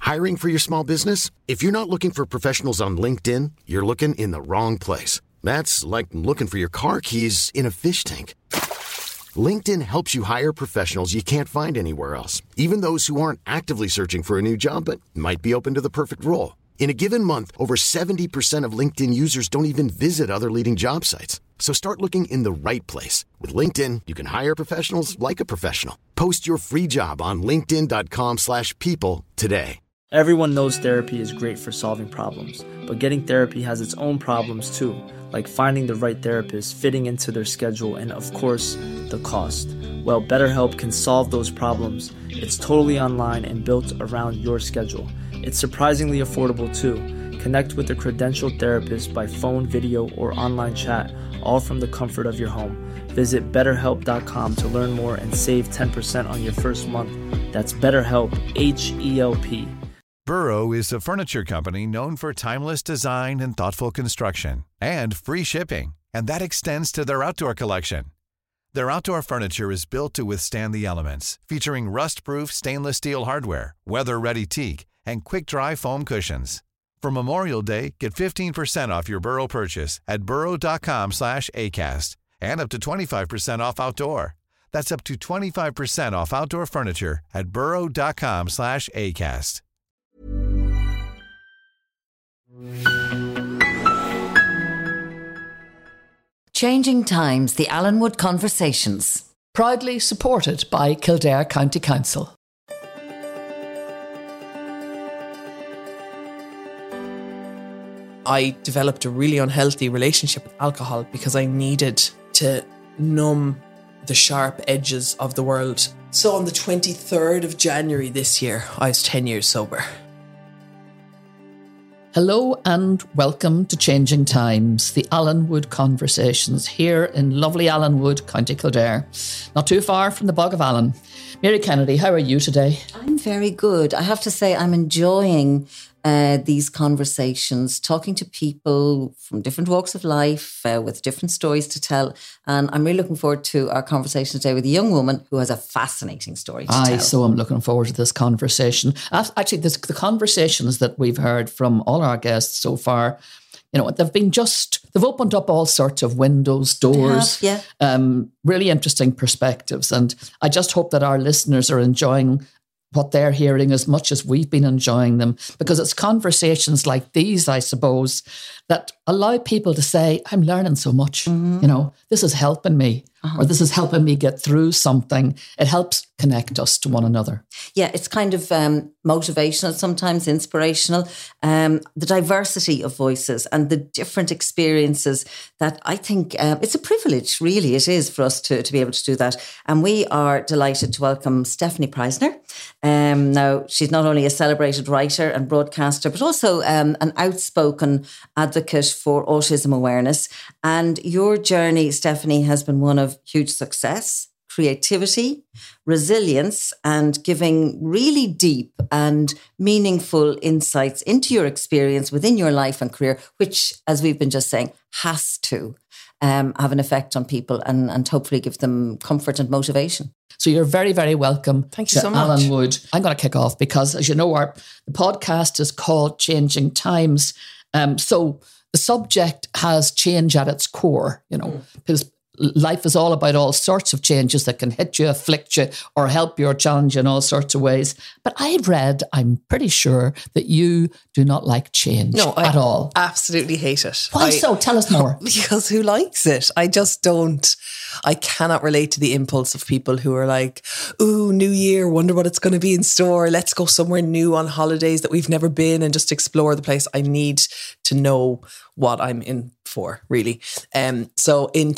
Hiring for your small business? If you're not looking for professionals on LinkedIn, you're looking in the wrong place. That's like looking for your car keys in a fish tank. LinkedIn helps you hire professionals you can't find anywhere else, even those who aren't actively searching for a new job but might be open to the perfect role. In a given month, over 70% of LinkedIn users don't even visit other leading job sites. So start looking in the right place. With LinkedIn, you can hire professionals like a professional. Post your free job on linkedin.com/people today. Everyone knows therapy is great for solving problems, but getting therapy has its own problems too, like finding the right therapist, fitting into their schedule, and of course, the cost. Well, BetterHelp can solve those problems. It's totally online and built around your schedule. It's surprisingly affordable too. Connect with a credentialed therapist by phone, video, or online chat, all from the comfort of your home. Visit BetterHelp.com to learn more and save 10% on your first month. That's BetterHelp, H-E-L-P. Burrow is a furniture company known for timeless design and thoughtful construction, and free shipping, and that extends to their outdoor collection. Their outdoor furniture is built to withstand the elements, featuring rust-proof stainless steel hardware, weather-ready teak, and quick-dry foam cushions. For Memorial Day, get 15% off your Burrow purchase at burrow.com/acast, and up to 25% off outdoor. That's up to 25% off outdoor furniture at burrow.com/acast. Changing Times, the Alan Wood Conversations. Proudly supported by Kildare County Council. I developed a really unhealthy relationship with alcohol because I needed to numb the sharp edges of the world. So on the 23rd of January this year, I was 10 years sober. Hello and welcome to Changing Times, the Alan Wood Conversations here in lovely Alan Wood, County Kildare, not too far from the Bog of Allen. Mary Kennedy, how are you today? I'm very good. I have to say I'm enjoying these conversations, talking to people from different walks of life with different stories to tell. And I'm really looking forward to our conversation today with a young woman who has a fascinating story to tell. So I'm looking forward to this conversation. Actually, the conversations that we've heard from all our guests so far, you know, they've opened up all sorts of windows, doors, really interesting perspectives. And I just hope that our listeners are enjoying what they're hearing as much as we've been enjoying them, because it's conversations like these, I suppose, that allow people to say, I'm learning so much, you know, this is helping me, or this is helping me get through something. It helps connect us to one another. Yeah, it's kind of motivational, sometimes inspirational. The diversity of voices and the different experiences that I think it's a privilege, really, it is for us to be able to do that. And we are delighted to welcome Stephanie Preisner. Now, she's not only a celebrated writer and broadcaster, but also an outspoken advocate for autism awareness. And your journey, Stephanie, has been one of huge success, creativity, resilience, and giving really deep and meaningful insights into your experience within your life and career, which, as we've been just saying, has to have an effect on people and hopefully give them comfort and motivation. So you're very, very welcome. Thank you so much. Alan Wood. I'm going to kick off because, as you know, the podcast is called Changing Times. So the subject has change at its core, you know, because life is all about all sorts of changes that can hit you, afflict you, or help you or challenge you in all sorts of ways. But I'm pretty sure that you do not like change at all. Absolutely hate it. Why so? Tell us more. Because who likes it? I just don't. I cannot relate to the impulse of people who are like, ooh, new year, wonder what it's going to be in store. Let's go somewhere new on holidays that we've never been and just explore the place. I need to know what I'm in for, really. So in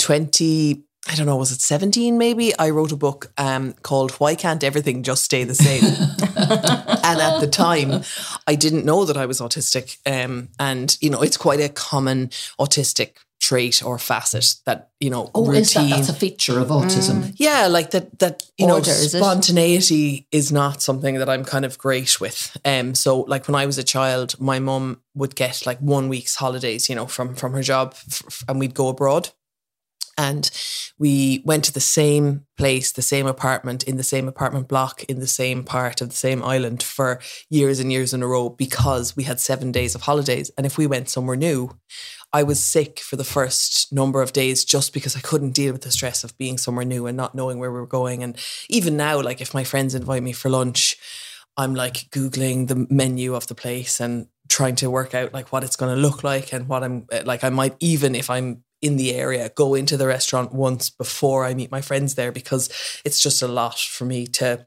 2017 maybe, I wrote a book called Why Can't Everything Just Stay the Same? And at the time, I didn't know that I was autistic. And, you know, it's quite a common autistic trait or facet that, you know, routine. That's a feature of autism. Yeah, like that you know, spontaneity is not something that I'm kind of great with. So like when I was a child, my mum would get like 1 week's holidays, you know, from her job and we'd go abroad. And we went to the same place, the same apartment, in the same apartment block, in the same part of the same island for years and years in a row because we had 7 days of holidays. And if we went somewhere new, I was sick for the first number of days just because I couldn't deal with the stress of being somewhere new and not knowing where we were going. And even now, like if my friends invite me for lunch, I'm like Googling the menu of the place and trying to work out like what it's going to look like and what I'm like. I might even, if I'm in the area, go into the restaurant once before I meet my friends there because it's just a lot for me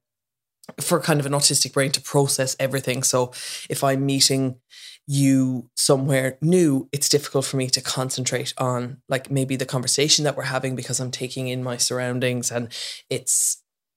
for kind of an autistic brain to process everything. So if I'm meeting you somewhere new, it's difficult for me to concentrate on like maybe the conversation that we're having because I'm taking in my surroundings, and it's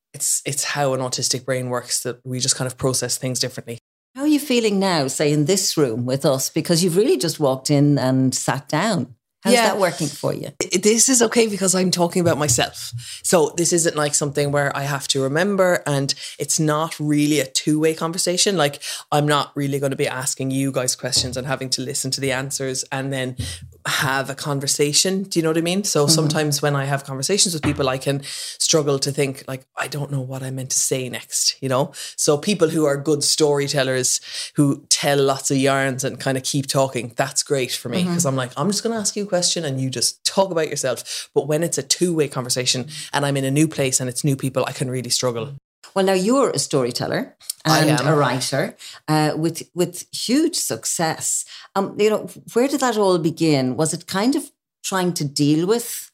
how an autistic brain works that we just kind of process things differently. How are you feeling now, say in this room with us? Because you've really just walked in and sat down. How's that working for you? This is okay because I'm talking about myself. So this isn't like something where I have to remember, and it's not really a two-way conversation. Like I'm not really going to be asking you guys questions and having to listen to the answers and then have a conversation. Do you know what I mean? So sometimes when I have conversations with people, I can struggle to think like, I don't know what I meant to say next, you know? So people who are good storytellers who tell lots of yarns and kind of keep talking, that's great for me because I'm like, I'm just going to ask you a question and you just talk about yourself. But when it's a two-way conversation and I'm in a new place and it's new people, I can really struggle. Well, now you're a storyteller and a writer with huge success. Where did that all begin? Was it kind of trying to deal with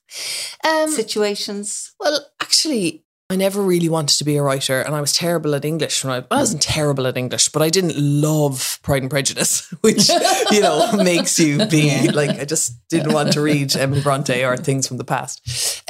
situations? Well, actually, I never really wanted to be a writer, and I was terrible at English. I wasn't terrible at English, but I didn't love Pride and Prejudice, which, makes you be like, I just didn't want to read Emily Bronte or things from the past.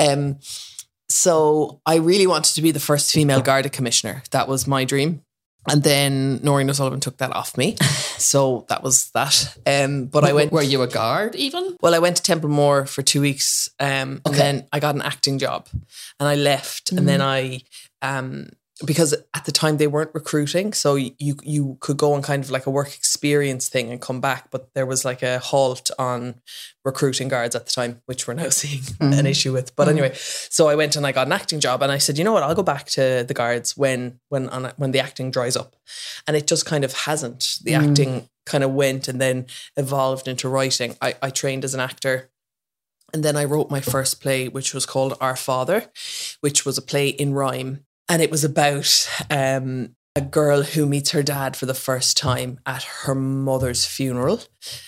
So I really wanted to be the first female Garda commissioner. That was my dream. And then Noreen O'Sullivan took that off me. So that was that. But I went... Were you a guard even? Well, I went to Templemore for 2 weeks and then I got an acting job and I left. And then I... because at the time they weren't recruiting, so you could go on kind of like a work experience thing and come back, but there was like a halt on recruiting guards at the time, which we're now seeing an issue with. But anyway, so I went and I got an acting job and I said, you know what, I'll go back to the guards when the acting dries up. And it just kind of hasn't. The acting kind of went and then evolved into writing. I trained as an actor. And then I wrote my first play, which was called Our Father, which was a play in rhyme. And it was about a girl who meets her dad for the first time at her mother's funeral.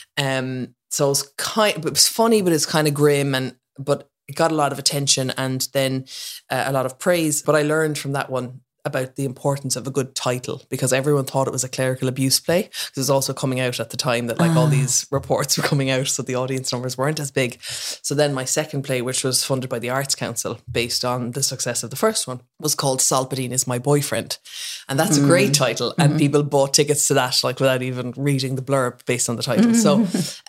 So it was funny, but it's kind of grim, but it got a lot of attention and then a lot of praise. But I learned from that one about the importance of a good title because everyone thought it was a clerical abuse play because it was also coming out at the time that like all these reports were coming out, so the audience numbers weren't as big. So then my second play, which was funded by the Arts Council based on the success of the first one, was called Solpadeine is My Boyfriend, and that's a great title and people bought tickets to that like without even reading the blurb based on the title. So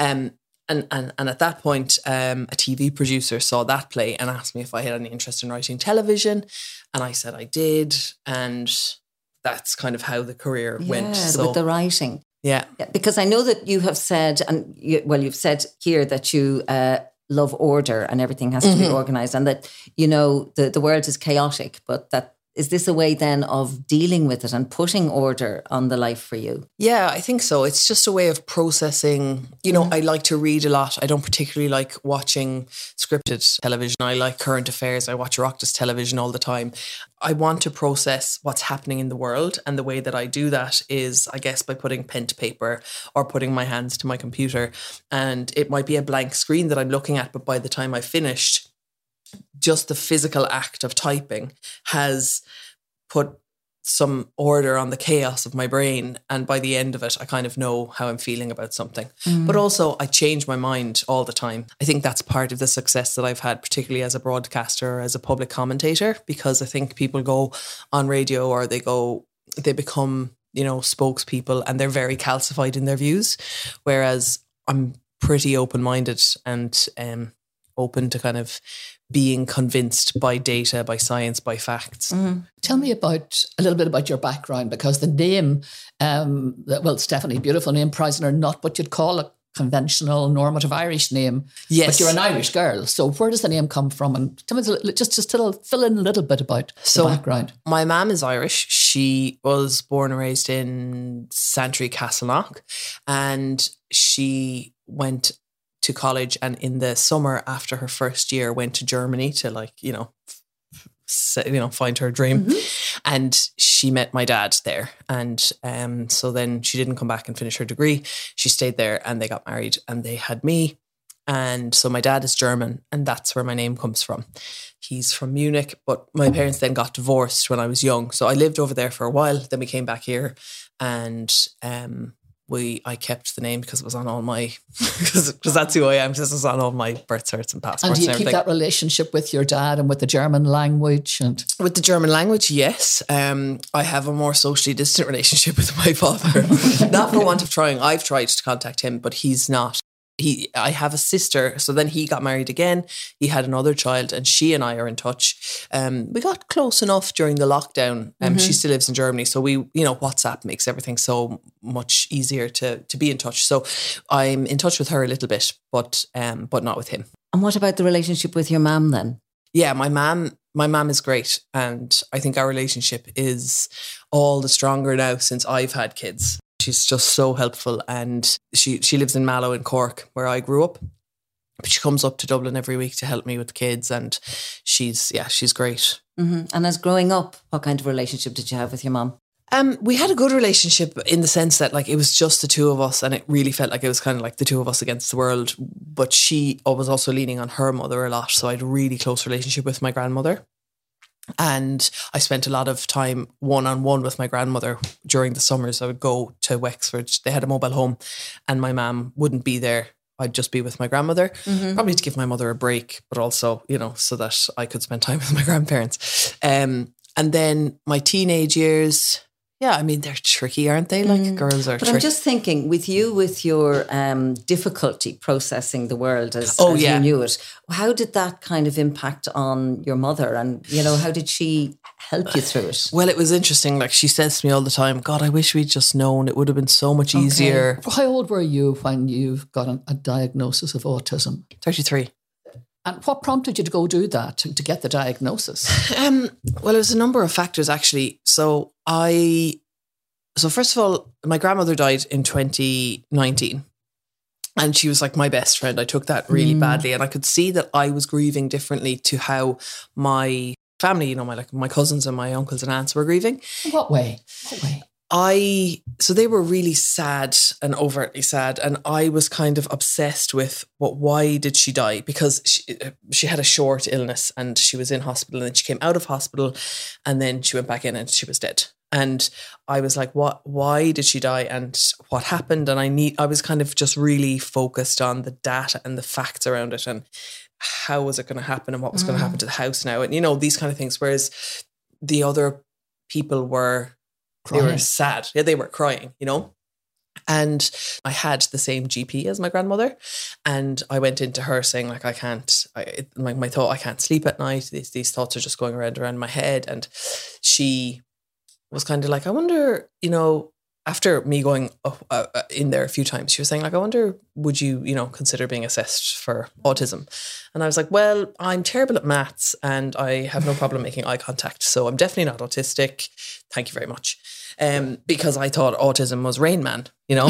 And at that point, a TV producer saw that play and asked me if I had any interest in writing television. And I said I did. And that's kind of how the career went. So, with the writing. Yeah. Because I know that you have said, you've said here that you love order and everything has to be organised and that, the world is chaotic, but that is this a way then of dealing with it and putting order on the life for you? Yeah, I think so. It's just a way of processing. I like to read a lot. I don't particularly like watching scripted television. I like current affairs. I watch Oireachtas television all the time. I want to process what's happening in the world. And the way that I do that is, I guess, by putting pen to paper or putting my hands to my computer. And it might be a blank screen that I'm looking at, but by the time I've finished, just the physical act of typing has put some order on the chaos of my brain. And by the end of it, I kind of know how I'm feeling about something. But also I change my mind all the time. I think that's part of the success that I've had, particularly as a broadcaster, as a public commentator, because I think people go on radio or they become, spokespeople and they're very calcified in their views. Whereas I'm pretty open-minded and open to kind of being convinced by data, by science, by facts. Tell me a little bit about your background, because the name, Stephanie, beautiful name, Prisoner Not, but you'd call conventional, normative Irish name. Yes. But you're an Irish girl. So where does the name come from? And tell me, just fill in a little bit about the background. My mum is Irish. She was born and raised in Santry, Castleknock, and she went to college, and in the summer after her first year went to Germany to find her dream. And she met my dad there, and so then she didn't come back and finish her degree. She stayed there and they got married and they had me. And so my dad is German, and that's where my name comes from. He's from Munich, but my parents then got divorced when I was young, so I lived over there for a while. Then we came back here, and I kept the name because it was on all my because that's who I am. Because it was on all my birth certs and passports. And do you keep that relationship with your dad and with the German language? And with the German language, yes. I have a more socially distant relationship with my father. Not for want of trying. I've tried to contact him, but he's not. I have a sister, so then he got married again. He had another child, and she and I are in touch. We got close enough during the lockdown. She still lives in Germany, so we, WhatsApp makes everything so much easier to be in touch. So I'm in touch with her a little bit, but not with him. And what about the relationship with your mum then? Yeah, my mum is great, and I think our relationship is all the stronger now since I've had kids. She's just so helpful, and she lives in Mallow in Cork, where I grew up. But she comes up to Dublin every week to help me with the kids, and she's great. Mm-hmm. And as growing up, what kind of relationship did you have with your mum? We had a good relationship in the sense that it was just the two of us, and it really felt like it was kind of like the two of us against the world. But she was also leaning on her mother a lot, so I had a really close relationship with my grandmother. And I spent a lot of time one-on-one with my grandmother during the summers. I would go to Wexford. They had a mobile home, and my mum wouldn't be there. I'd just be with my grandmother, probably to give my mother a break, but also, so that I could spend time with my grandparents. And then my teenage years, yeah, I mean, they're tricky, aren't they? Girls are tricky. But I'm just thinking, with your difficulty processing the world as you knew it, how did that kind of impact on your mother? And, how did she help you through it? Well, it was interesting. She says to me all the time, God, I wish we'd just known. It would have been so much easier. How old were you when you got a diagnosis of autism? 33. And what prompted you to go do that, to get the diagnosis? Well, it was a number of factors, actually. So first of all, my grandmother died in 2019, and she was like my best friend. I took that really badly, and I could see that I was grieving differently to how my family, my cousins and my uncles and aunts were grieving. In what way? So they were really sad and overtly sad, and I was kind of obsessed with why did she die? Because she had a short illness, and she was in hospital, and then she came out of hospital, and then she went back in and she was dead. And I was like, why did she die, and what happened? And I was kind of just really focused on the data and the facts around it, and how was it going to happen, and what was going to happen to the house now, and these kind of things. Whereas the other people were crying. They were sad. Yeah, they were crying, And I had the same GP as my grandmother, and I went into her saying I can't sleep at night. These thoughts are just going around my head. And she was kind of like, I wonder, after me going in there a few times, she was saying I wonder, would you, consider being assessed for autism? And I was like, well, I'm terrible at maths and I have no problem making eye contact. So I'm definitely not autistic. Thank you very much. Because I thought autism was Rain Man,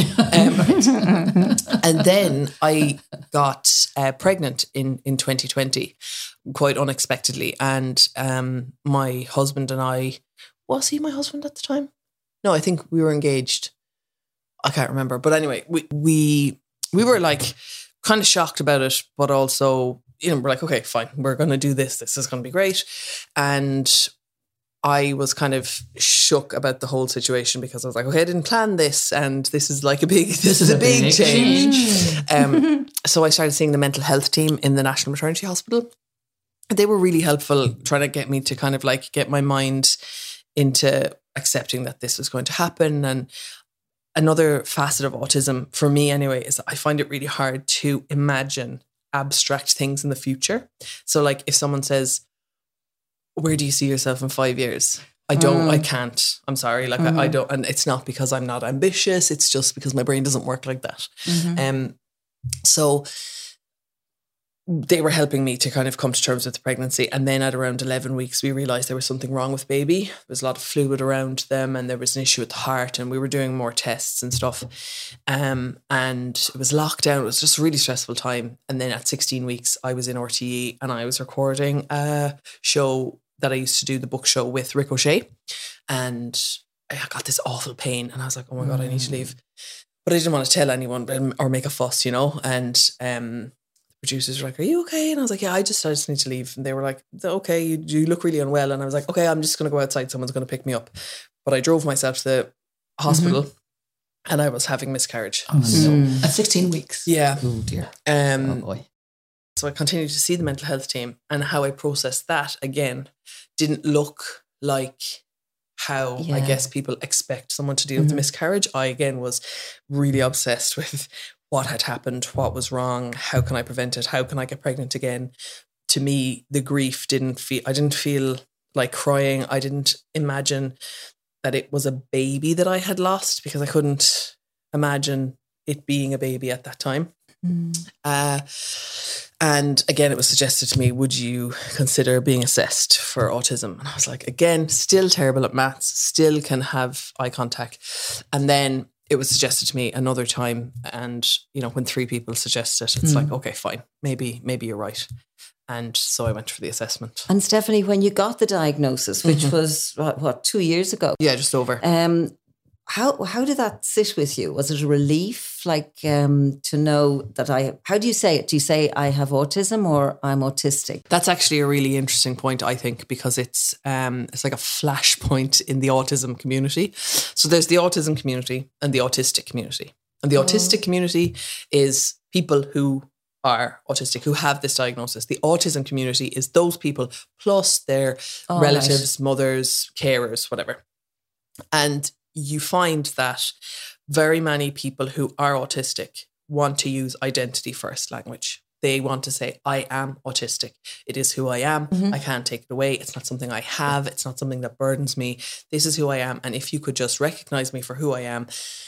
and then I got pregnant in 2020, quite unexpectedly. And my husband and I, was he my husband at the time? No, I think we were engaged. I can't remember. But anyway, we were kind of shocked about it, but also, we're like, okay, fine, we're going to do this. This is going to be great. And I was kind of shook about the whole situation because I was like, okay, I didn't plan this, and this is a big change. So I started seeing the mental health team in the National Maternity Hospital. They were really helpful, trying to get me to kind of get my mind into accepting that this was going to happen. And another facet of autism, for me anyway, is I find it really hard to imagine abstract things in the future. So if someone says, where do you see yourself in 5 years? I can't. I'm sorry. I don't. And it's not because I'm not ambitious. It's just because my brain doesn't work like that. So they were helping me to kind of come to terms with the pregnancy. And then at around 11 weeks, we realised there was something wrong with baby. There was a lot of fluid around them and there was an issue with the heart, and we were doing more tests and stuff. And it was lockdown. It was just a really stressful time. And then at 16 weeks, I was in RTE and I was recording a show that I used to do, the book show with Ricochet. And I got this awful pain and I was like, oh my God, I need to leave. But I didn't want to tell anyone or make a fuss, And producers were like, are you okay? And I was like, yeah, I just need to leave. And they were like, okay, you look really unwell. And I was like, okay, I'm just going to go outside. Someone's going to pick me up. But I drove myself to the hospital and I was having miscarriage. Oh, no. At 16 weeks? Yeah. Oh, dear. Oh, boy. So I continued to see the mental health team, and how I processed that, again, didn't look like how I guess people expect someone to deal with a miscarriage. I, again, was really obsessed with what had happened, what was wrong, how can I prevent it, how can I get pregnant again. To me, the grief I didn't feel like crying. I didn't imagine that it was a baby that I had lost, because I couldn't imagine it being a baby at that time. And again, it was suggested to me, would you consider being assessed for autism? And I was like, again, still terrible at maths, still can have eye contact. And then it was suggested to me another time. And, when 3 people suggest it, it's like, okay, fine. Maybe you're right. And so I went for the assessment. And Stephanie, when you got the diagnosis, which was what 2 years ago? Yeah, just over. How did that sit with you? Was it a relief, to know that how do you say it? Do you say I have autism or I'm autistic? That's actually a really interesting point, I think, because it's like a flashpoint in the autism community. So there's the autism community and the autistic community. And the autistic community is people who are autistic, who have this diagnosis. The autism community is those people plus their relatives, mothers, carers, whatever. And you find that very many people who are autistic want to use identity first language. They want to say, I am autistic. It is who I am. I can't take it away. It's not something I have. It's not something that burdens me. This is who I am. And if you could just recognize me for who I am,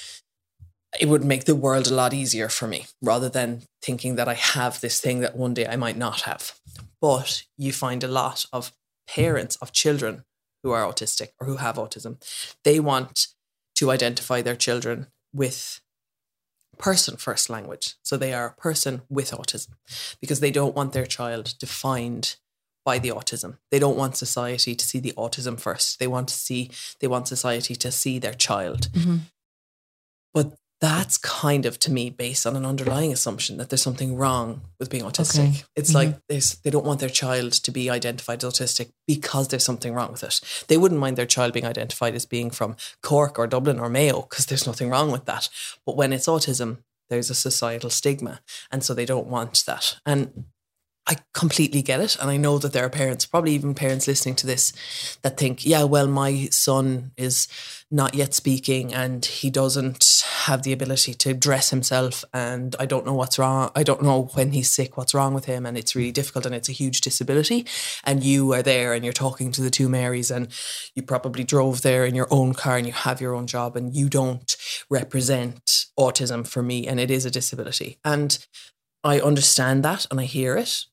it would make the world a lot easier for me, rather than thinking that I have this thing that one day I might not have. But you find a lot of parents of children who are autistic or who have autism. They want to identify their children with person first language. So they are a person with autism, because they don't want their child defined by the autism. They don't want society to see the autism first. They want society to see their child. But that's kind of, to me, based on an underlying assumption that there's something wrong with being autistic. Okay. It's like they don't want their child to be identified as autistic because there's something wrong with it. They wouldn't mind their child being identified as being from Cork or Dublin or Mayo, because there's nothing wrong with that. But when it's autism, there's a societal stigma. And so they don't want that. And I completely get it. And I know that there are parents, probably even parents listening to this, that think, yeah, well, my son is not yet speaking and he doesn't have the ability to dress himself, and I don't know what's wrong. I don't know when he's sick, what's wrong with him. And it's really difficult and it's a huge disability. And you are there and you're talking to the two Marys, and you probably drove there in your own car and you have your own job, and you don't represent autism for me, and it is a disability. And I understand that and I hear it.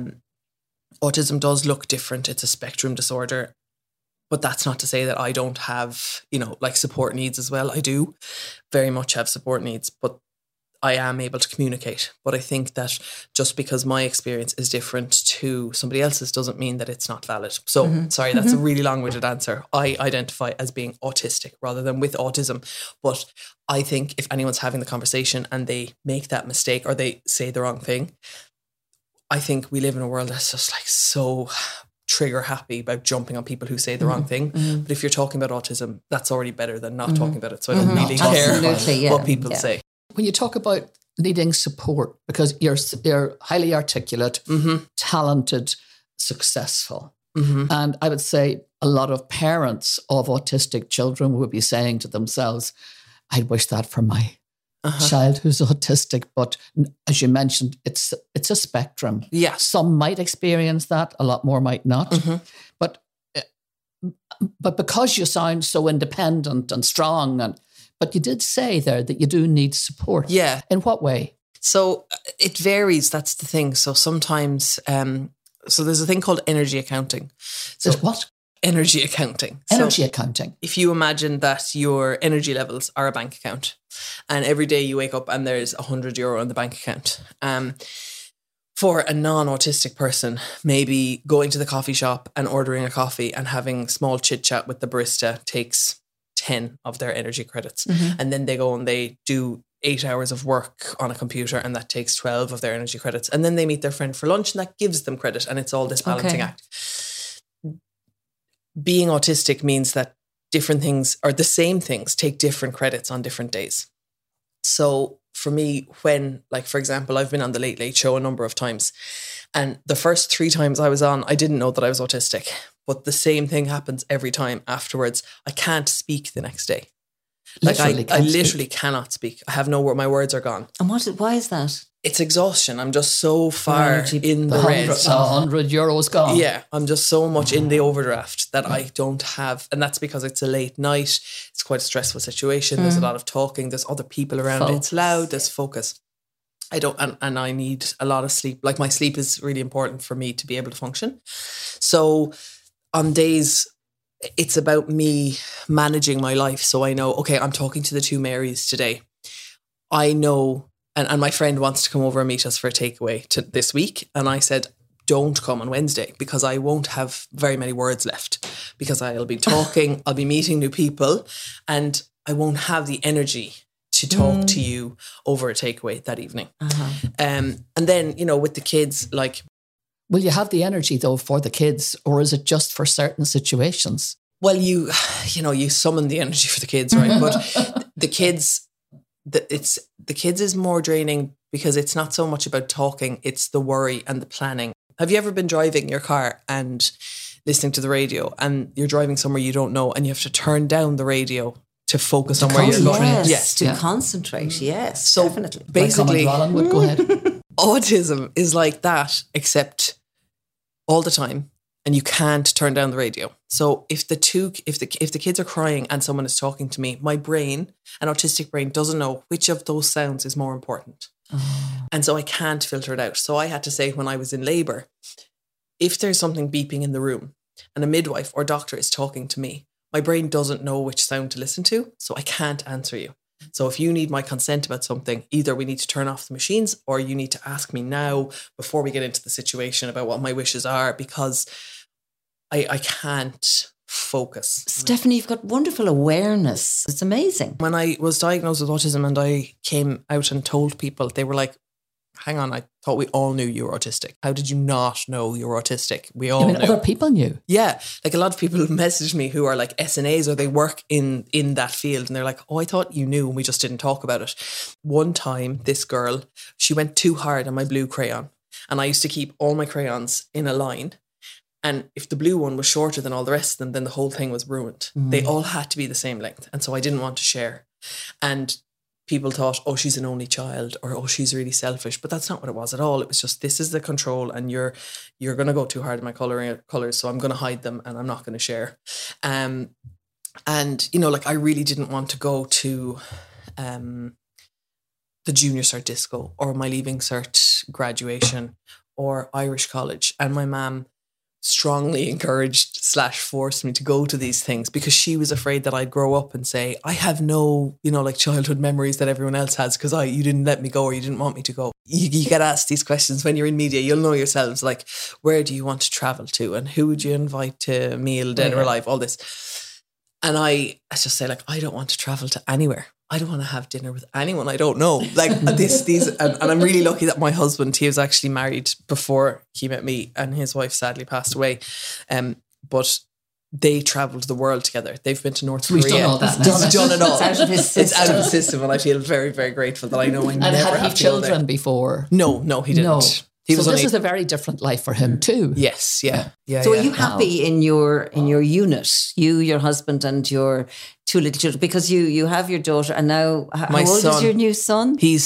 Autism does look different. It's a spectrum disorder, but that's not to say that I don't have, support needs as well. I do very much have support needs, but I am able to communicate. But I think that just because my experience is different to somebody else's doesn't mean that it's not valid. So, sorry, that's a really long-winded answer. I identify as being autistic rather than with autism. But I think if anyone's having the conversation and they make that mistake or they say the wrong thing, I think we live in a world that's just so trigger happy about jumping on people who say the wrong thing. But if you're talking about autism, that's already better than not talking about it. So I don't really care what people say. When you talk about needing support, because you're highly articulate, talented, successful. And I would say a lot of parents of autistic children would be saying to themselves, I'd wish that for my child who's autistic. But as you mentioned, it's a spectrum. Yeah. Some might experience that, a lot more might not. But because you sound so independent and strong, but you did say there that you do need support. Yeah. In what way? So It varies. That's the thing. So sometimes, so there's a thing called energy accounting. So there's what? Energy accounting. Energy accounting. If you imagine that your energy levels are a bank account, and every day you wake up and there's €100 in the bank account. For a non-autistic person, maybe going to the coffee shop and ordering a coffee and having small chit chat with the barista takes 10 of their energy credits. Mm-hmm. And then they go and they do 8 hours of work on a computer, and that takes 12 of their energy credits. And then they meet their friend for lunch, and that gives them credit. And it's all this balancing act. Being autistic means that different things, or the same things, take different credits on different days. So for me, when, like, for example, I've been on the Late Late Show a number of times, and the first 3 times I was on, I didn't know that I was autistic, but the same thing happens every time afterwards. I can't speak the next day. Like I literally cannot speak. I have no word. My words are gone. And why is that? It's exhaustion. I'm just so far in the red. €100 gone. Yeah, I'm just so much in the overdraft that I don't have. And that's because it's a late night. It's quite a stressful situation. There's a lot of talking. There's other people around. Focus. It's loud. There's focus. I don't, and I need a lot of sleep. Like, my sleep is really important for me to be able to function. So on days, it's about me managing my life. So I know, okay, I'm talking to the 2 Marys today. I know, and my friend wants to come over and meet us for a takeaway this week. And I said, don't come on Wednesday, because I won't have very many words left, because I'll be talking, I'll be meeting new people, and I won't have the energy to talk to you over a takeaway that evening. Uh-huh. And then, with the kids, like... Will you have the energy, though, for the kids, or is it just for certain situations? Well, you summon the energy for the kids, right? But the kids... The kids is more draining, because it's not so much about talking, it's the worry and the planning. Have you ever been driving your car and listening to the radio, and you're driving somewhere you don't know, and you have to turn down the radio to focus on where you're going? Yes, to concentrate. Yes, so definitely. Basically, would go ahead. Autism is like that, except all the time, and you can't turn down the radio. So if the kids are crying and someone is talking to me, my brain, an autistic brain, doesn't know which of those sounds is more important. Oh. And so I can't filter it out. So I had to say, when I was in labour, if there's something beeping in the room and a midwife or doctor is talking to me, my brain doesn't know which sound to listen to, so I can't answer you. So if you need my consent about something, either we need to turn off the machines, or you need to ask me now before we get into the situation about what my wishes are, because I can't focus. Stephanie, you've got wonderful awareness. It's amazing. When I was diagnosed with autism and I came out and told people, they were like, hang on, I thought we all knew you were autistic. How did you not know you were autistic? We all knew. Other people knew? Yeah. Like, a lot of people message me who are like SNAs, or they work in that field, and they're like, oh, I thought you knew and we just didn't talk about it. One time, this girl, she went too hard on my blue crayon, and I used to keep all my crayons in a line. And if the blue one was shorter than all the rest of them, then the whole thing was ruined. They all had to be the same length. And so I didn't want to share. And people thought, oh, she's an only child, or oh, she's really selfish. But that's not what it was at all. It was just, this is the control, and you're going to go too hard in my colours, so I'm going to hide them and I'm not going to share. And, like, I really didn't want to go to the junior cert disco, or my leaving cert graduation, or Irish college. And my mum strongly encouraged / forced me to go to these things, because she was afraid that I'd grow up and say, I have no, like, childhood memories that everyone else has, because you didn't let me go, or you didn't want me to go. You get asked these questions when you're in media. You'll know yourselves, like, where do you want to travel to, and who would you invite to a meal, dead or alive, all this. And I just say, like, I don't want to travel to anywhere. I don't want to have dinner with anyone I don't know. Like, and I'm really lucky that my husband, he was actually married before he met me, and his wife sadly passed away. But they travelled the world together. They've been to North Korea. He's done all that. He's done it all. It's out of his system. It's out of his system, and I feel very, very grateful that I know I never have to go there. And had he children before? No, he didn't. No. This is a very different life for him too. Yes, yeah. So are you happy in your unit? You, your husband, and your 2 little children, because you have your daughter, and now how old is your new son? He's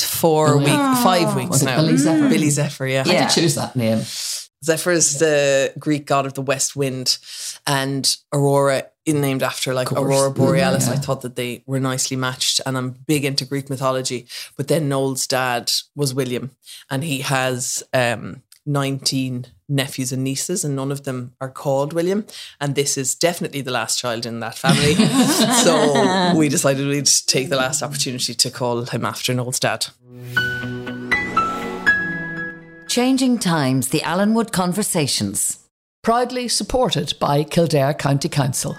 5 weeks now. Billy Zephyr, yeah. How did you choose that name? Zephyr is the Greek god of the west wind, and Aurora named after like Aurora Borealis. I thought that they were nicely matched, and I'm big into Greek mythology. But then Noel's dad was William, and he has 19 nephews and nieces, and none of them are called William. And this is definitely the last child in that family. So we decided we'd take the last opportunity to call him after Noel's dad. Changing Times, the Alan Wood Conversations. Proudly supported by Kildare County Council.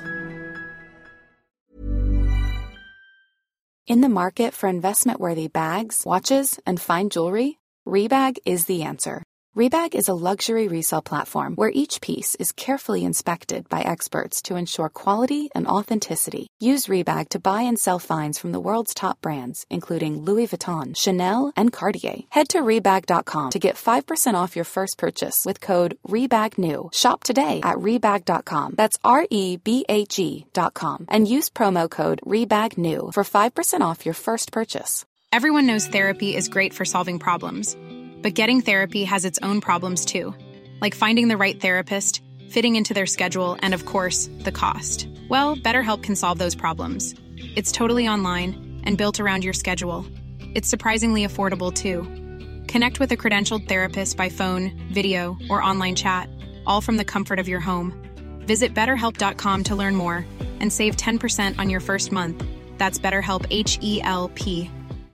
In the market for investment-worthy bags, watches, and fine jewelry, Rebag is the answer. Rebag is a luxury resale platform where each piece is carefully inspected by experts to ensure quality and authenticity. Use Rebag to buy and sell finds from the world's top brands, including Louis Vuitton, Chanel, and Cartier. Head to Rebag.com to get 5% off your first purchase with code REBAGNEW. Shop today at Rebag.com. That's REBAG.com. And use promo code REBAGNEW for 5% off your first purchase. Everyone knows therapy is great for solving problems. But getting therapy has its own problems too, like finding the right therapist, fitting into their schedule, and of course, the cost. Well, BetterHelp can solve those problems. It's totally online and built around your schedule. It's surprisingly affordable too. Connect with a credentialed therapist by phone, video, or online chat, all from the comfort of your home. Visit BetterHelp.com to learn more and save 10% on your first month. That's BetterHelp, H-E-L-P.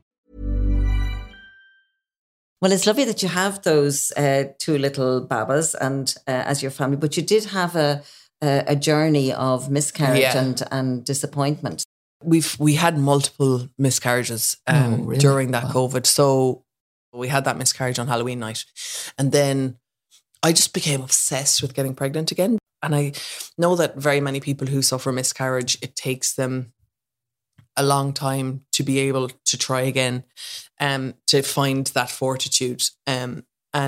Well, it's lovely that you have those two little babas and as your family, but you did have a journey of miscarriage and disappointment. We had multiple miscarriages really? during that COVID. So we had that miscarriage on Halloween night. And then I just became obsessed with getting pregnant again. And I know that very many people who suffer miscarriage, it takes them a long time to be able to try again, to find that fortitude. And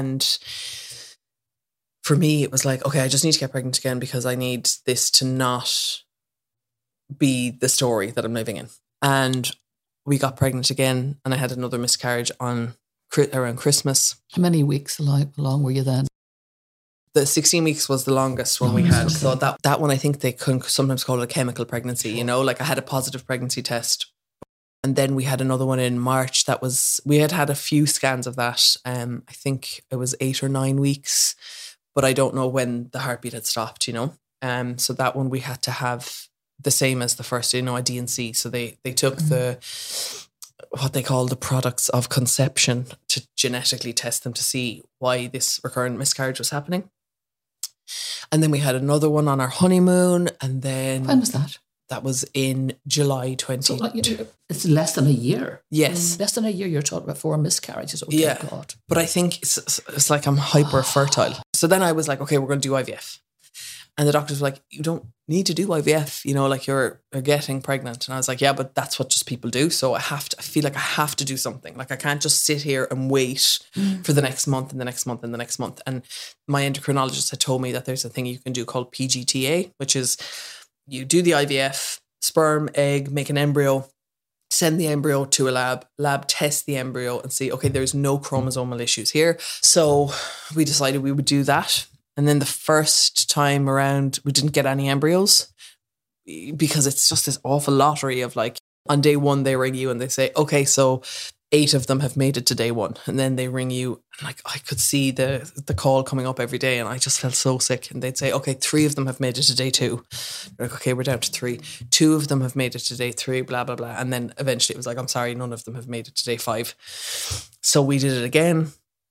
for me, it was like, okay, I just need to get pregnant again because I need this to not be the story that I'm living in. And we got pregnant again, and I had another miscarriage around Christmas. How many weeks along were you then? The 16 weeks was the longest one we had. Okay. So that one, I think they could sometimes call it a chemical pregnancy, you know, like I had a positive pregnancy test. And then we had another one in March we had a few scans of that. I think it was 8 or 9 weeks, but I don't know when the heartbeat had stopped, you know. So that one we had to have the same as the first, you know, a D&C. So they took what they call the products of conception to genetically test them to see why this recurrent miscarriage was happening. And then we had another one on our honeymoon. And then... When was that? That was in July 20. So it's less than a year. Yes. Less than a year, you're talking about 4 miscarriages. Oh, yeah. God. But I think it's like I'm hyper fertile. So then I was like, okay, we're going to do IVF. And the doctors were like, you don't need to do IVF, you know, like you're getting pregnant. And I was like, yeah, but that's what just people do. So I feel like I have to do something. Like I can't just sit here and wait for the next month and the next month and the next month. And my endocrinologist had told me that there's a thing you can do called PGTA, which is you do the IVF, sperm, egg, make an embryo, send the embryo to a lab test the embryo and see, okay, there's no chromosomal issues here. So we decided we would do that. And then the first time around, we didn't get any embryos because it's just this awful lottery of like, on day one, they ring you and they say, okay, so 8 of them have made it to day 1. And then they ring you and like, I could see the call coming up every day and I just felt so sick. And they'd say, okay, 3 of them have made it to day 2. Like, okay, we're down to 3. 2 of them have made it to day 3, blah, blah, blah. And then eventually it was like, I'm sorry, none of them have made it to day 5. So we did it again.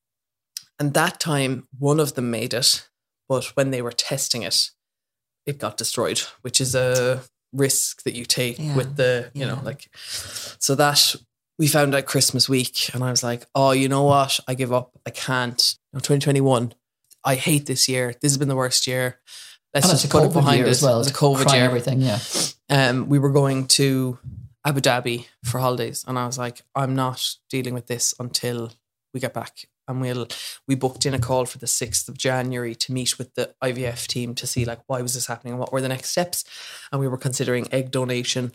And that time, one of them made it. But when they were testing it, it got destroyed, which is a risk that you take with the, you know, like, so that we found out Christmas week and I was like, oh, you know what? I give up. I can't. You know, 2021, I hate this year. This has been the worst year. Let's just put it behind us. Well. It was a COVID year. Everything, yeah. We were going to Abu Dhabi for holidays and I was like, I'm not dealing with this until we get back. And we booked in a call for the 6th of January to meet with the IVF team to see like, why was this happening and what were the next steps? And we were considering egg donation.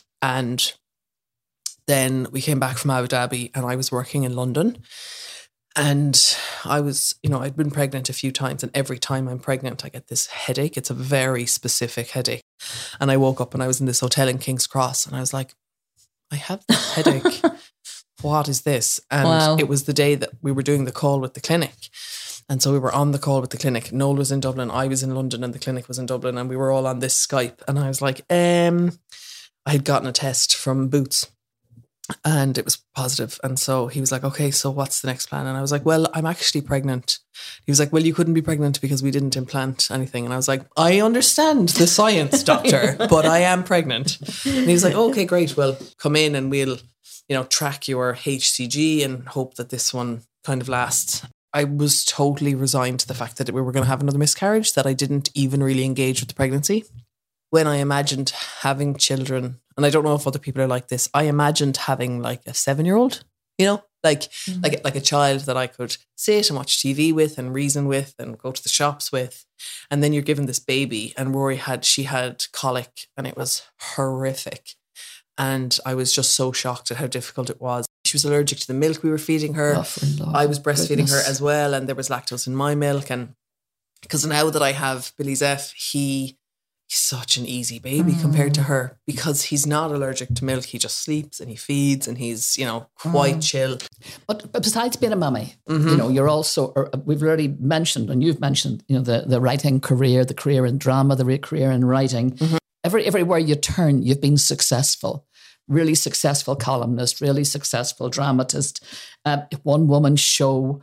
And then we came back from Abu Dhabi and I was working in London And I was, I'd been pregnant a few times, and every time I'm pregnant, I get this headache. It's a very specific headache. And I woke up and I was in this hotel in King's Cross, and I was like, I have this headache. What is this? And It was the day that we were doing the call with the clinic. And so we were on the call with the clinic. Noel was in Dublin, I was in London, and the clinic was in Dublin, and we were all on this Skype. And I was like, I had gotten a test from Boots, and it was positive. And so he was like, okay, so what's the next plan? And I was like, well, I'm actually pregnant. He was like, well, you couldn't be pregnant because we didn't implant anything. And I was like, I understand the science, doctor, but I am pregnant. And he was like, okay, great. Well, come in and we'll, track your HCG and hope that this one kind of lasts. I was totally resigned to the fact that we were going to have another miscarriage, that I didn't even really engage with the pregnancy. When I imagined having children, and I don't know if other people are like this, I imagined having like a 7-year-old, like a child that I could sit and watch TV with and reason with and go to the shops with. And then you're given this baby, and she had colic, and it was horrific. And I was just so shocked at how difficult it was. She was allergic to the milk we were feeding her. I was breastfeeding her as well, and there was lactose in my milk. And because now that I have Billy's F, he's such an easy baby compared to her, because he's not allergic to milk. He just sleeps and he feeds, and he's, quite chill. But besides being a mummy, you're also, we've already mentioned, and you've mentioned, the writing career, the career in drama, the career in writing. Mm-hmm. Everywhere you turn, you've been successful. Really successful columnist, really successful dramatist, one woman show.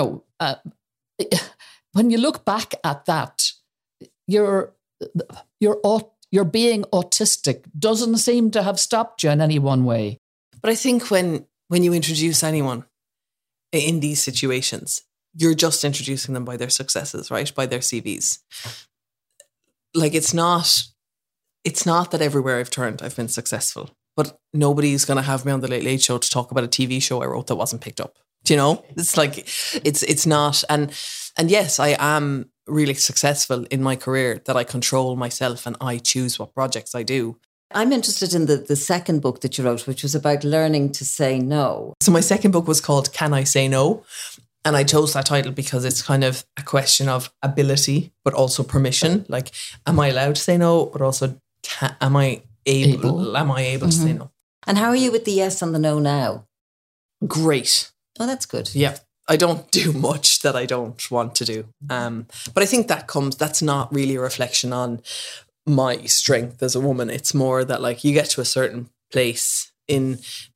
When you look back at that, your being autistic doesn't seem to have stopped you in any one way. But I think when you introduce anyone in these situations, you're just introducing them by their successes, right? By their CVs. Like it's not that everywhere I've turned, I've been successful. But nobody's going to have me on the Late Late Show to talk about a TV show I wrote that wasn't picked up. Do you know? It's like, it's not. And yes, I am really successful in my career, that I control myself and I choose what projects I do. I'm interested in the second book that you wrote, which was about learning to say no. So my second book was called Can I Say No? And I chose that title because it's kind of a question of ability, but also permission. Like, am I allowed to say no? But also, am I able to say no? And how are you with the yes and the no now? Great. Oh, that's good. Yeah. I don't do much that I don't want to do. But I think that's not really a reflection on my strength as a woman. It's more that like you get to a certain place in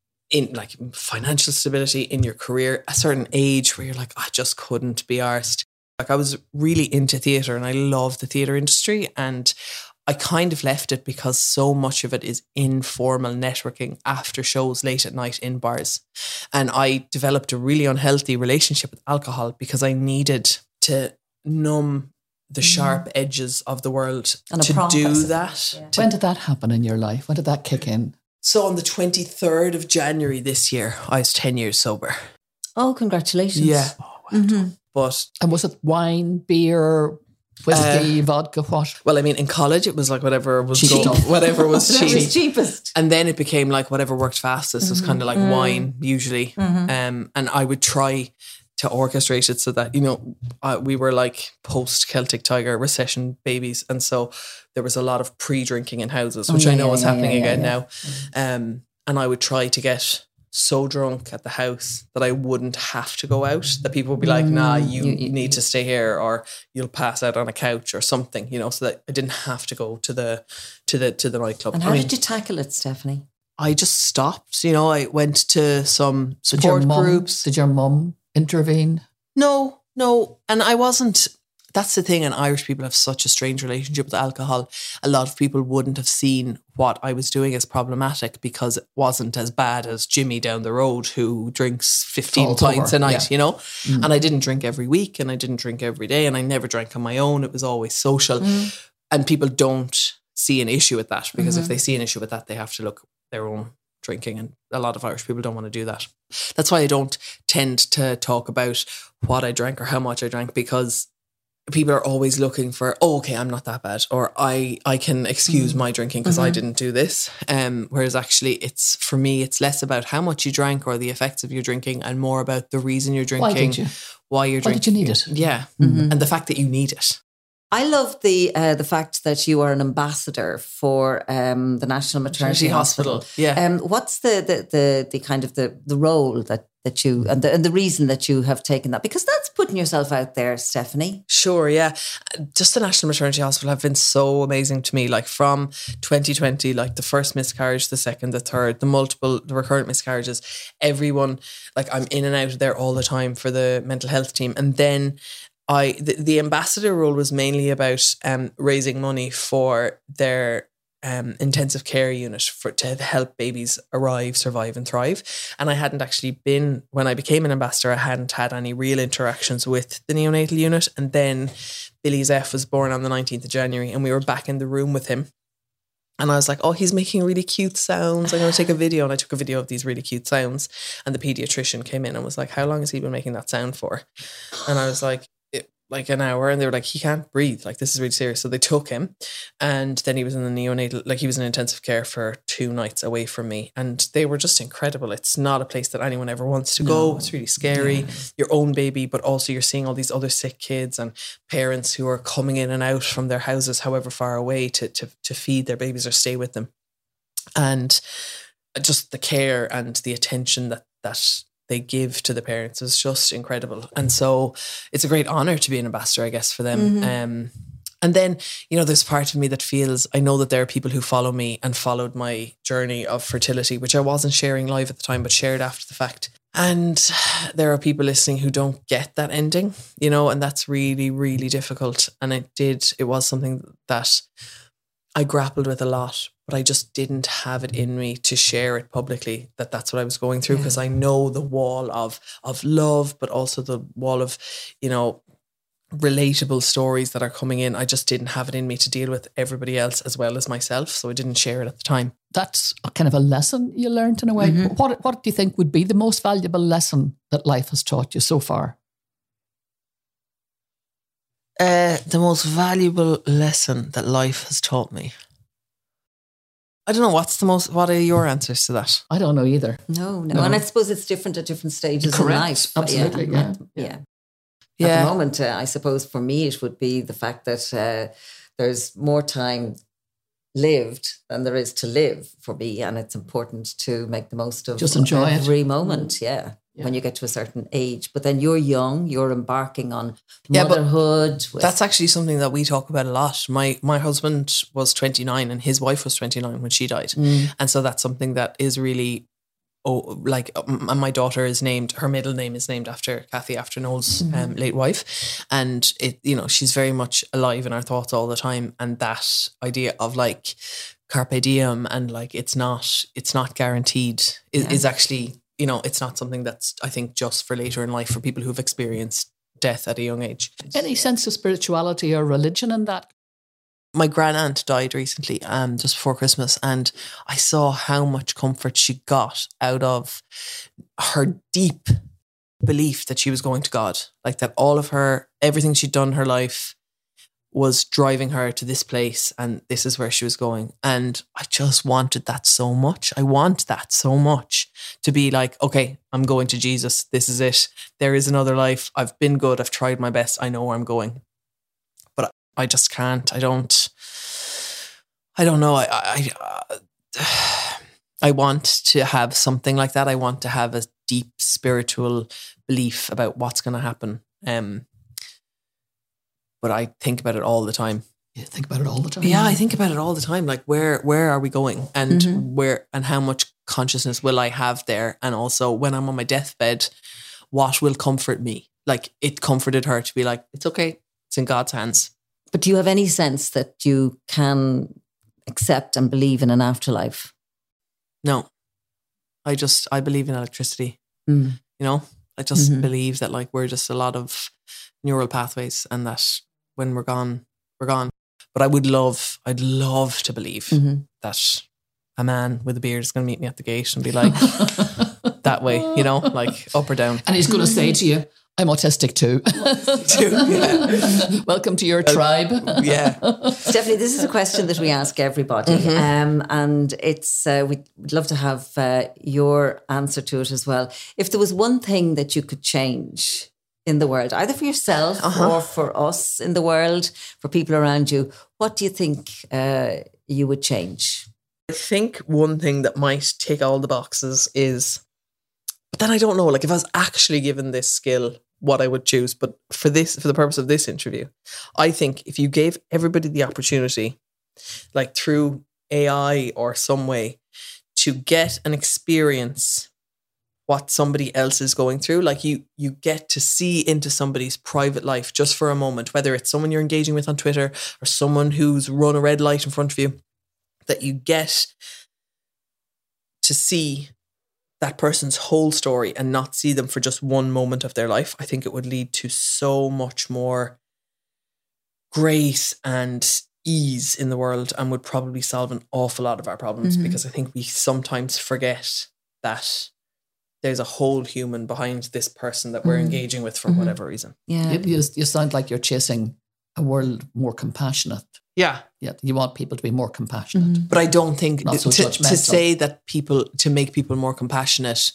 like financial stability in your career, a certain age where you're like, I just couldn't be arsed. Like I was really into theatre and I love the theatre industry, and I kind of left it because so much of it is informal networking after shows late at night in bars. And I developed a really unhealthy relationship with alcohol because I needed to numb the sharp edges of the world to do that. Yeah. When did that happen in your life? When did that kick in? So on the 23rd of January this year, I was 10 years sober. Oh, congratulations. Yeah. Oh, well done. And was it wine, beer, whiskey, vodka, what? Well, I mean, in college, it was like whatever was cheap. Whatever was cheap. Whatever was cheapest. And then it became like whatever worked fastest. It was kind of like wine, usually. And I would try to orchestrate it so that, we were like post-Celtic Tiger recession babies. And so there was a lot of pre-drinking in houses, which I know is happening again now. And I would try to get so drunk at the house that I wouldn't have to go out, that people would be like, nah, you need to stay here, or you'll pass out on a couch or something, so that I didn't have to go to the nightclub. And how did you tackle it, Stephanie? I just stopped. I went to some support groups. Did your mum intervene? No. And I wasn't. That's the thing, and Irish people have such a strange relationship with alcohol. A lot of people wouldn't have seen what I was doing as problematic because it wasn't as bad as Jimmy down the road who drinks 15 pints a night, And I didn't drink every week and I didn't drink every day and I never drank on my own. It was always social. And people don't see an issue with that because if they see an issue with that, they have to look at their own drinking, and a lot of Irish people don't want to do that. That's why I don't tend to talk about what I drank or how much I drank, because people are always looking for, oh, okay, I'm not that bad, or I can excuse my drinking because I didn't do this. Whereas actually for me, it's less about how much you drank or the effects of your drinking and more about the reason you're drinking. Why did you? Why you're drinking. Why did you need it? Yeah. And the fact that you need it. I love the fact that you are an ambassador for the National Maternity Hospital. Yeah. What's the kind of the role that you and the reason that you have taken that? Because that's putting yourself out there, Stephanie. Sure, yeah. Just the National Maternity Hospital have been so amazing to me. Like from 2020, like the first miscarriage, the second, the third, the recurrent miscarriages, everyone, like I'm in and out of there all the time for the mental health team. And then the ambassador role was mainly about raising money for their intensive care unit to help babies arrive, survive and thrive. And I hadn't actually when I became an ambassador, I hadn't had any real interactions with the neonatal unit. And then Billy Zeph was born on the 19th of January and we were back in the room with him. And I was like, oh, he's making really cute sounds. I'm going to take a video. And I took a video of these really cute sounds. And the pediatrician came in and was like, how long has he been making that sound for? And I was like, an hour. And they were like, he can't breathe. Like, this is really serious. So they took him and then he was in the neonatal, like he was in intensive care for 2 nights away from me. And they were just incredible. It's not a place that anyone ever wants to go. It's really scary. Yeah. Your own baby, but also you're seeing all these other sick kids and parents who are coming in and out from their houses, however far away, to feed their babies or stay with them. And just the care and the attention that they give to the parents is just incredible. And so it's a great honor to be an ambassador, I guess, for them. And then, there's part of me that feels, I know that there are people who follow me and followed my journey of fertility, which I wasn't sharing live at the time, but shared after the fact. And there are people listening who don't get that ending, and that's really, really difficult. And it was something that I grappled with a lot, but I just didn't have it in me to share it publicly, that's what I was going through, because I know the wall of love, but also the wall of, relatable stories that are coming in. I just didn't have it in me to deal with everybody else as well as myself. So I didn't share it at the time. That's a kind of a lesson you learned in a way. What do you think would be the most valuable lesson that life has taught you so far? The most valuable lesson that life has taught me. I don't know, what are your answers to that? I don't know either. No. And I suppose it's different at different stages in life. Absolutely, yeah. At the moment, I suppose for me, it would be the fact that there's more time lived than there is to live for me. And it's important to make the most of just enjoy every moment. Yeah. When you get to a certain age. But then you're young, you're embarking on motherhood. That's actually something that we talk about a lot. My husband was 29 and his wife was 29 when she died. And so that's something that is really, my daughter her middle name is named after Kathy, after Noel's late wife. And she's very much alive in our thoughts all the time. And that idea of like carpe diem and like it's not guaranteed is actually, it's not something that's, I think, just for later in life for people who've experienced death at a young age. Any sense of spirituality or religion in that? My grand-aunt died recently, just before Christmas, and I saw how much comfort she got out of her deep belief that she was going to God. Like that everything she'd done in her life was driving her to this place and this is where she was going. And I just wanted that so much. I want that so much to be like, okay, I'm going to Jesus. This is it. There is another life. I've been good. I've tried my best. I know where I'm going. But I just can't. I don't know. I want to have something like that. I want to have a deep spiritual belief about what's going to happen. But I think about it all the time. You think about it all the time? Yeah, I think about it all the time. Like where are we going? And where and how much consciousness will I have there? And also when I'm on my deathbed, what will comfort me? Like it comforted her to be like, it's okay. It's in God's hands. But do you have any sense that you can accept and believe in an afterlife? No. I believe in electricity. I just believe that like we're just a lot of neural pathways and that when we're gone, we're gone. But I'd love to believe that a man with a beard is going to meet me at the gate and be like, that way, like up or down. And he's going to say to you, I'm autistic too. Yeah. Welcome to your tribe. Yeah. Stephanie, this is a question that we ask everybody. And it's we'd love to have your answer to it as well. If there was one thing that you could change in the world, either for yourself or for us in the world, for people around you, what do you think you would change? I think one thing that might tick all the boxes is, but then I don't know, like if I was actually given this skill, what I would choose. But for the purpose of this interview, I think if you gave everybody the opportunity, like through AI or some way, to get and experience what somebody else is going through, like you get to see into somebody's private life just for a moment, whether it's someone you're engaging with on Twitter or someone who's run a red light in front of you, that you get to see that person's whole story and not see them for just one moment of their life. I think it would lead to so much more grace and ease in the world and would probably solve an awful lot of our problems, because I think we sometimes forget that there's a whole human behind this person that we're engaging with for whatever reason. Yeah. You sound like you're chasing a world more compassionate. Yeah. Yeah, you want people to be more compassionate. But I don't think Not so to judgmental. say that to make people more compassionate,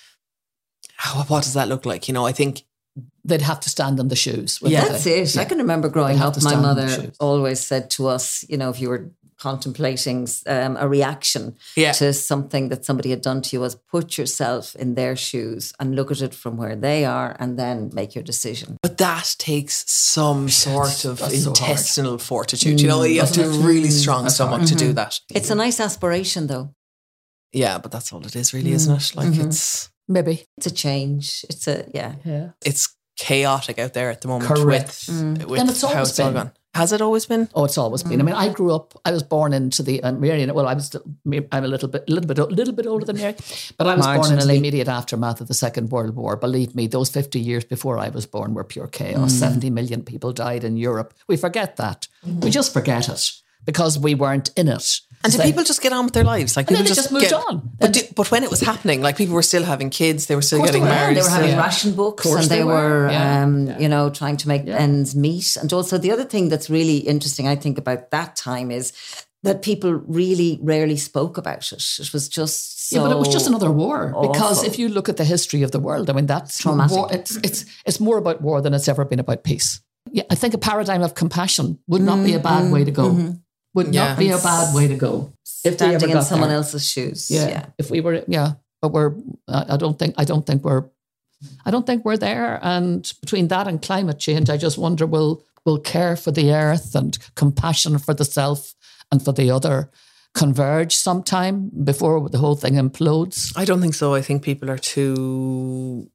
what does that look like? You know, I think they'd have to stand in the shoes. That's it. Yeah. I can remember growing They'd have up, to my stand in the mother shoes. always said to us, you know, if you were contemplating a reaction Yeah. to something that somebody had done to you, was put yourself in their shoes and look at it from where they are and then make your decision. But that takes some sort of That's so intestinal fortitude. You know, you have to have a really strong stomach to do that. It's a nice aspiration though. Yeah, but that's all it is really, isn't it? Like Maybe. It's a change. Yeah. it's chaotic out there at the moment. Correct. With And it's how always it's all been. gone. Has it always been? Oh, it's always been. I mean, I grew up. I was born into the Marion. Well, I'm a little bit older than Mary, but I was born in the immediate aftermath of the Second World War. Believe me, those 50 years before I was born were pure chaos. 70 million people died in Europe. We forget that. We just forget it because we weren't in it. And do people just get on with their lives? Like And people then they just moved on. But when it was happening, like people were still having kids, they were still getting married. They were having still. ration books Of course and they they were, were. you know, trying to make ends meet. And also the other thing that's really interesting, I think, about that time is that people really rarely spoke about it. It was just so but it was just another war. awful. Because if you look at the history of the world, I mean, that's Traumatic. war. It's more about war than it's ever been about peace. Yeah, I think a paradigm of compassion would not be a bad way to go. Would not be a bad way to go. If we ever standing in got someone there. else's shoes. Yeah. If we were, but we're. I don't think we're there. And between that and climate change, I just wonder will care for the earth and compassion for the self and for the other converge sometime before the whole thing implodes? I don't think so. I think people are too,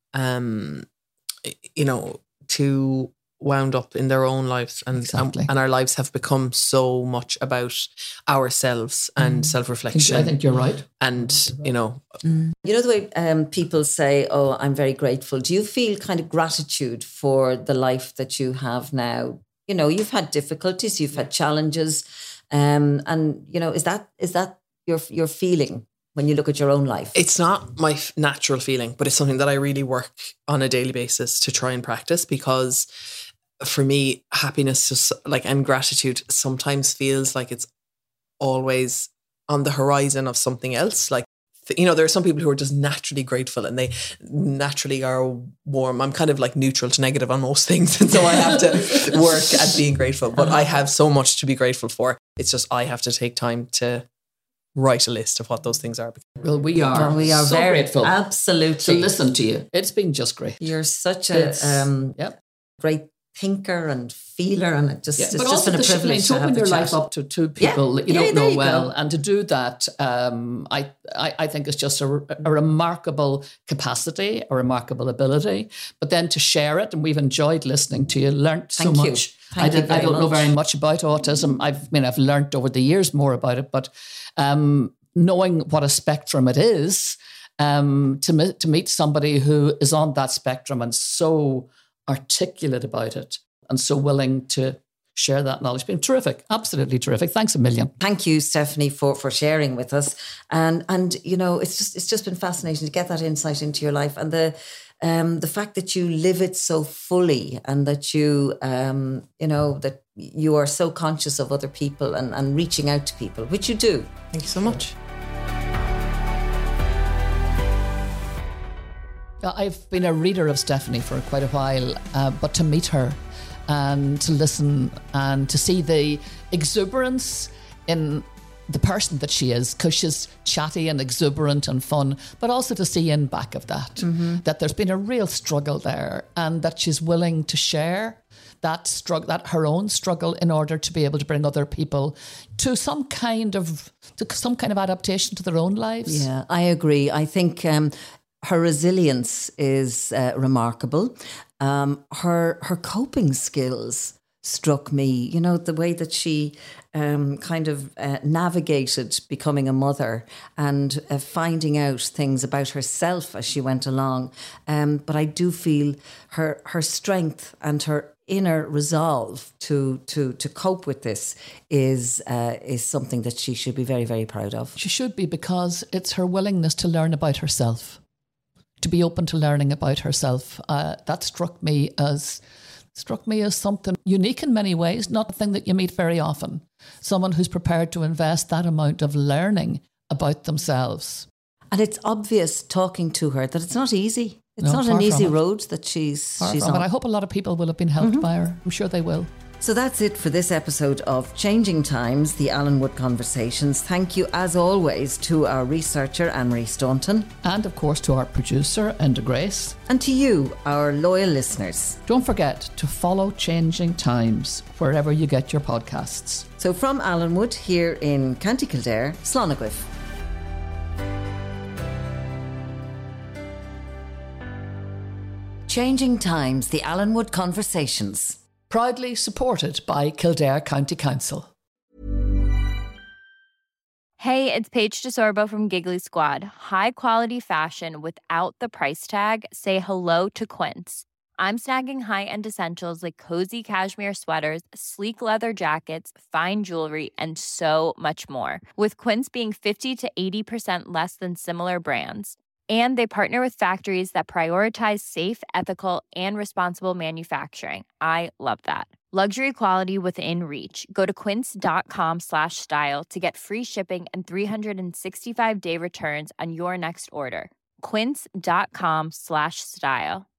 too wound up in their own lives, and Exactly. and our lives have become so much about ourselves and self-reflection. I think you're right. And You know the way people say, "Oh, I'm very grateful." Do you feel kind of gratitude for the life that you have now? You know, you've had difficulties, you've had challenges, and you know, is that your feeling when you look at your own life? it's not my natural feeling, but it's something that I really work on a daily basis to try and practice, because for me, happiness just and gratitude sometimes feels like it's always on the horizon of something else. Like, you know, there are some people who are just naturally grateful and they naturally are warm. I'm kind of like neutral to negative on most things. And so I have to work at being grateful, but I have so much to be grateful for. It's just, I have to take time to write a list of what those things are. Well, we are so very grateful absolutely to listen to you. It's been just great. You're such a great thinker and feeler, and it's just been a privilege to open have your the life chat. up to people that you don't there know you well, go. and to do that, I think it's just a remarkable capacity, a remarkable ability. But then to share it, and we've enjoyed listening to you, learnt so Thank you. much. Thank you I very don't know much. very much about autism. I've learnt over the years more about it, but knowing what a spectrum it is, to meet somebody who is on that spectrum and so articulate about it and so willing to share that knowledge. Been terrific, absolutely terrific. Thanks a million. Thank you, Stephanie, for sharing with us. And you know, it's just been fascinating to get that insight into your life, and the fact that you live it so fully, and that you that you are so conscious of other people and reaching out to people, which you do. Thank you so much. I've been a reader of Stephanie for quite a while, but to meet her and to listen and to see the exuberance in the person that she is, because she's chatty and exuberant and fun, but also to see in back of that, that there's been a real struggle there, and that she's willing to share that struggle, that her own struggle, in order to be able to bring other people to some kind of adaptation to their own lives. Yeah, I agree. I think her resilience is remarkable. Her coping skills struck me. You know, the way that she navigated becoming a mother and finding out things about herself as she went along. But I do feel her strength and her inner resolve to cope with this is something that she should be very, very proud of. She should be, because it's her willingness to learn about herself, to be open to learning about herself. That struck me as something unique in many ways, not a thing that you meet very often. Someone who's prepared to invest that amount of learning about themselves. And it's obvious talking to her that it's not easy. It's not an easy road that she's on. But I hope a lot of people will have been helped by her. I'm sure they will. So that's it for this episode of Changing Times, the Alan Wood Conversations. Thank you, as always, to our researcher, Anne-Marie Staunton. And, of course, to our producer, Enda Grace. And to you, our loyal listeners. Don't forget to follow Changing Times wherever you get your podcasts. So from Alan Wood, here in County Kildare, Slánagh. Changing Times, the Alan Wood Conversations. Proudly supported by Kildare County Council. Hey, it's Paige DeSorbo from Giggly Squad. High quality fashion without the price tag. Say hello to Quince. I'm snagging high-end essentials like cozy cashmere sweaters, sleek leather jackets, fine jewelry, and so much more. With Quince being 50 to 80% less than similar brands. And they partner with factories that prioritize safe, ethical, and responsible manufacturing. I love that. Luxury quality within reach. Go to quince.com/style to get free shipping and 365-day returns on your next order. Quince.com/style.